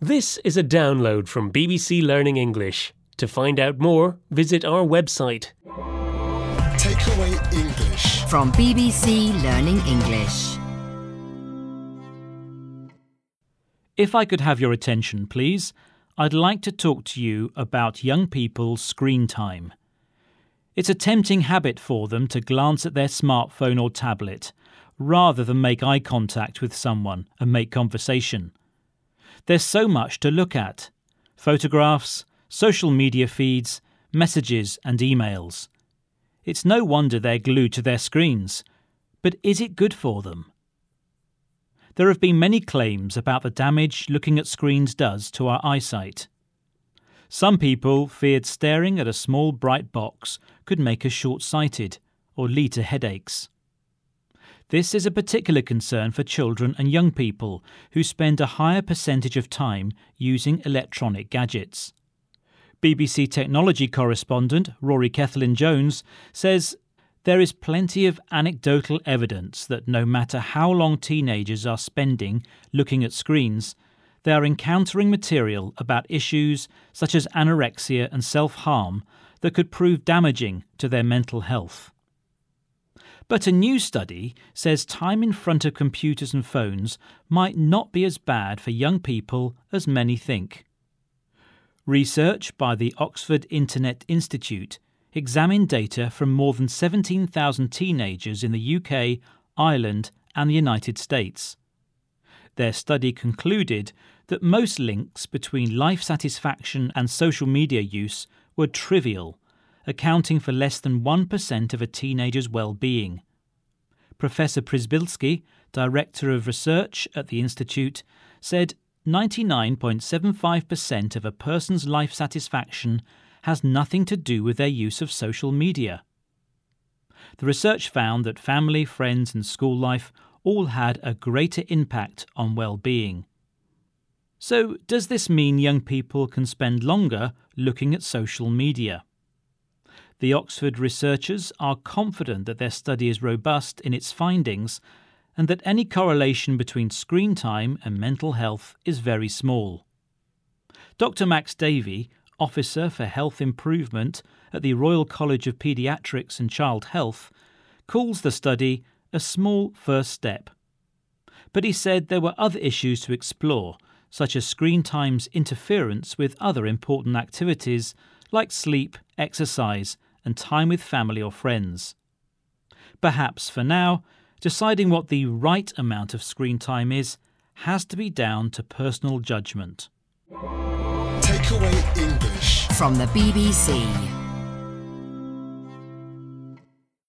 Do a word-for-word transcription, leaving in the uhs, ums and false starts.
This is a download from B B C Learning English. To find out more, visit our website. Takeaway English from B B C Learning English. If I could have your attention, please, I'd like to talk to you about young people's screen time. It's a tempting habit for them to glance at their smartphone or tablet rather than make eye contact with someone and make conversation. There's so much to look at: photographs, social media feeds, messages and emails. It's no wonder they're glued to their screens. But is it good for them? There have been many claims about the damage looking at screens does to our eyesight. Some people feared staring at a small bright box could make us short-sighted or lead to headaches. This is a particular concern for children and young people who spend a higher percentage of time using electronic gadgets. B B C technology correspondent Rory Kethlin-Jones says there is plenty of anecdotal evidence that no matter how long teenagers are spending looking at screens, they are encountering material about issues such as anorexia and self-harm that could prove damaging to their mental health. But a new study says time in front of computers and phones might not be as bad for young people as many think. Research by the Oxford Internet Institute examined data from more than seventeen thousand teenagers in the U K, Ireland and the United States. Their study concluded that most links between life satisfaction and social media use were trivial, accounting for less than one percent of a teenager's well-being. Professor Przybylski, Director of Research at the Institute, said ninety-nine point seven five percent of a person's life satisfaction has nothing to do with their use of social media. The research found that family, friends and school life all had a greater impact on well-being. So, does this mean young people can spend longer looking at social media? The Oxford researchers are confident that their study is robust in its findings and that any correlation between screen time and mental health is very small. Doctor Max Davey, Officer for Health Improvement at the Royal College of Paediatrics and Child Health, calls the study a small first step. But he said there were other issues to explore, such as screen time's interference with other important activities like sleep, exercise, and time with family or friends. Perhaps for now, deciding what the right amount of screen time is has to be down to personal judgment. Takeaway English from the B B C.